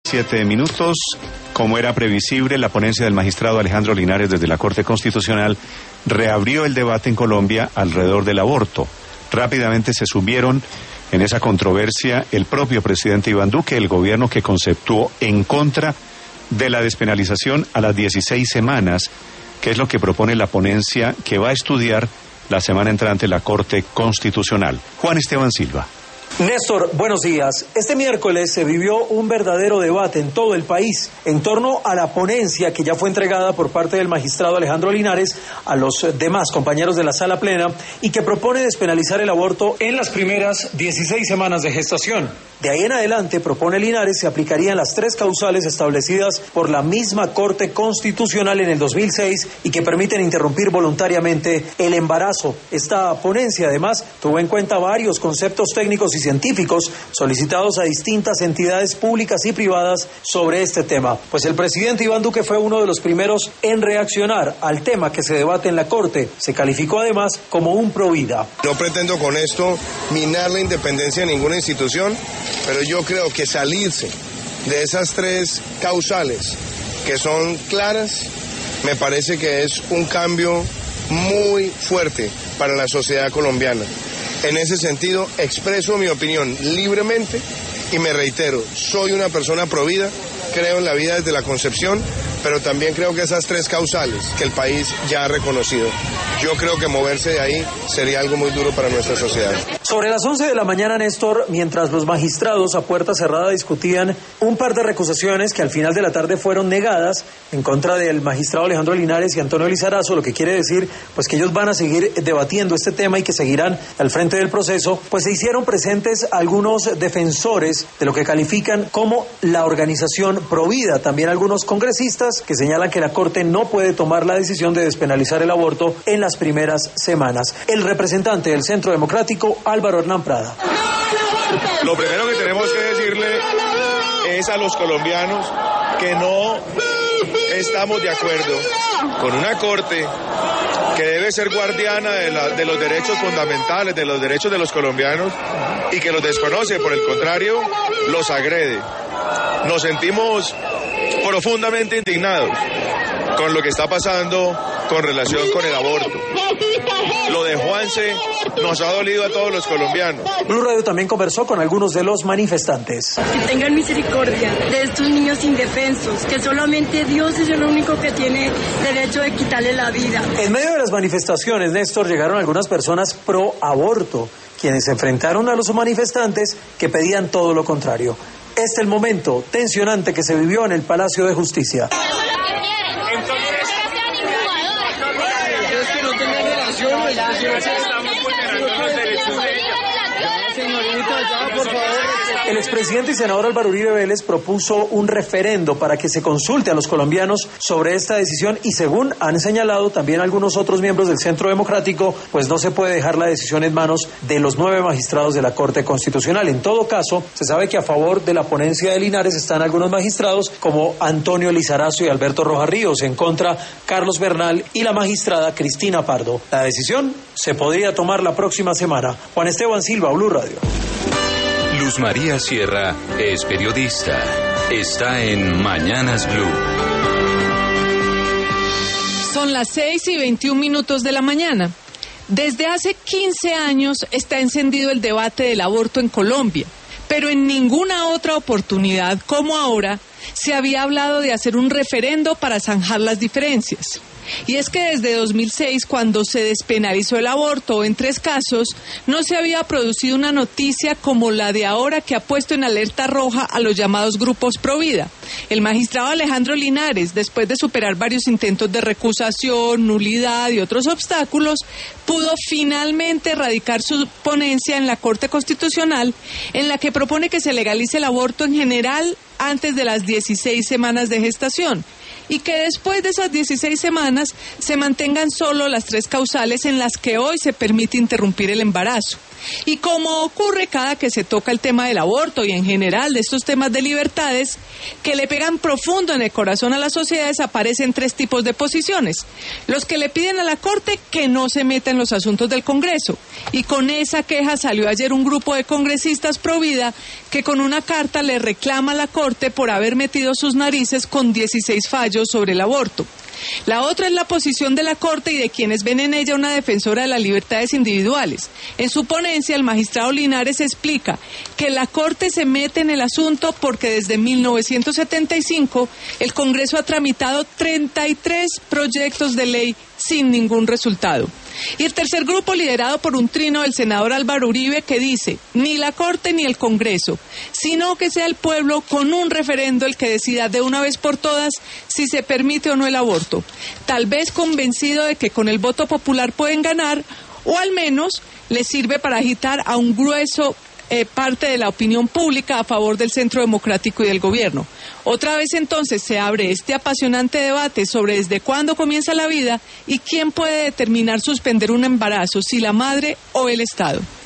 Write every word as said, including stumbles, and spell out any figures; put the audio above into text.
Siete minutos. Como era previsible, la ponencia del magistrado Alejandro Linares desde la Corte Constitucional reabrió el debate en Colombia alrededor del aborto. Rápidamente se sumieron en esa controversia el propio presidente Iván Duque, el gobierno que conceptuó en contra de la despenalización a las dieciséis semanas, que es lo que propone la ponencia que va a estudiar la semana entrante la Corte Constitucional. Juan Esteban Silva. Néstor, buenos días. Este miércoles se vivió un verdadero debate en todo el país en torno a la ponencia que ya fue entregada por parte del magistrado Alejandro Linares a los demás compañeros de la sala plena y que propone despenalizar el aborto en las primeras dieciséis semanas de gestación. De ahí en adelante, propone Linares, se aplicarían las tres causales establecidas por la misma Corte Constitucional en el dos mil seis y que permiten interrumpir voluntariamente el embarazo. Esta ponencia, además, tuvo en cuenta varios conceptos técnicos y científicos solicitados a distintas entidades públicas y privadas sobre este tema. Pues el presidente Iván Duque fue uno de los primeros en reaccionar al tema que se debate en la Corte. Se calificó además como un provida. No pretendo con esto minar la independencia de ninguna institución, pero yo creo que salirse de esas tres causales que son claras, me parece que es un cambio muy fuerte para la sociedad colombiana. En ese sentido, expreso mi opinión libremente y me reitero, soy una persona provida, creo en la vida desde la concepción, pero también creo que esas tres causales que el país ya ha reconocido, yo creo que moverse de ahí sería algo muy duro para nuestra sociedad. Sobre las once de la mañana, Néstor, mientras los magistrados a puerta cerrada discutían un par de recusaciones que al final de la tarde fueron negadas en contra del magistrado Alejandro Linares y Antonio Lizarazo, lo que quiere decir pues que ellos van a seguir debatiendo este tema y que seguirán al frente del proceso, pues se hicieron presentes algunos defensores de lo que califican como la organización Provida, también algunos congresistas que señalan que la Corte no puede tomar la decisión de despenalizar el aborto en las primeras semanas. El representante del Centro Democrático, Álvaro Hernán Prada. Lo primero que tenemos que decirle es a los colombianos que no estamos de acuerdo con una Corte que debe ser guardiana de, la, de los derechos fundamentales, de los derechos de los colombianos y que los desconoce, por el contrario, los agrede. Nos sentimos profundamente indignados con lo que está pasando con relación con el aborto. Lo de Juanse nos ha dolido a todos los colombianos. Blue Radio también conversó con algunos de los manifestantes. Que tengan misericordia de estos niños indefensos, que solamente Dios es el único que tiene derecho de quitarle la vida. En medio de las manifestaciones, Néstor, llegaron algunas personas pro aborto, quienes se enfrentaron a los manifestantes que pedían todo lo contrario. Este es el momento tensionante que se vivió en el Palacio de Justicia. El expresidente y senador Álvaro Uribe Vélez propuso un referendo para que se consulte a los colombianos sobre esta decisión y, según han señalado también algunos otros miembros del Centro Democrático, pues no se puede dejar la decisión en manos de los nueve magistrados de la Corte Constitucional. En todo caso, se sabe que a favor de la ponencia de Linares están algunos magistrados como Antonio Lizarazo y Alberto Rojas Ríos, en contra Carlos Bernal y la magistrada Cristina Pardo. La decisión se podría tomar la próxima semana. Juan Esteban Silva, Blue Radio. Luz María Sierra es periodista. Está en Mañanas Blue. Son las seis y veintiún minutos de la mañana. Desde hace quince años está encendido el debate del aborto en Colombia, pero en ninguna otra oportunidad como ahora se había hablado de hacer un referendo para zanjar las diferencias. Y es que desde dos mil seis, cuando se despenalizó el aborto en tres casos, no se había producido una noticia como la de ahora que ha puesto en alerta roja a los llamados grupos Provida. El magistrado Alejandro Linares, después de superar varios intentos de recusación, nulidad y otros obstáculos, pudo finalmente radicar su ponencia en la Corte Constitucional, en la que propone que se legalice el aborto en general antes de las dieciséis semanas de gestación, y que después de esas dieciséis semanas se mantengan solo las tres causales en las que hoy se permite interrumpir el embarazo. Y como ocurre cada que se toca el tema del aborto y en general de estos temas de libertades, que le pegan profundo en el corazón a las sociedades, aparecen tres tipos de posiciones. Los que le piden a la Corte que no se meta en los asuntos del Congreso. Y con esa queja salió ayer un grupo de congresistas pro vida que con una carta le reclama a la Corte por haber metido sus narices con dieciséis fallos sobre el aborto. La otra es la posición de la Corte y de quienes ven en ella una defensora de las libertades individuales. En su ponencia, el magistrado Linares explica que la Corte se mete en el asunto porque desde mil novecientos setenta y cinco el Congreso ha tramitado treinta y tres proyectos de ley sin ningún resultado. Y el tercer grupo, liderado por un trino del senador Álvaro Uribe, que dice, ni la Corte ni el Congreso, sino que sea el pueblo con un referendo el que decida de una vez por todas si se permite o no el aborto, tal vez convencido de que con el voto popular pueden ganar, o al menos les sirve para agitar a un grueso Eh, parte de la opinión pública a favor del centro democrático y del gobierno. Otra vez entonces se abre este apasionante debate sobre desde cuándo comienza la vida y quién puede determinar suspender un embarazo, si la madre o el Estado.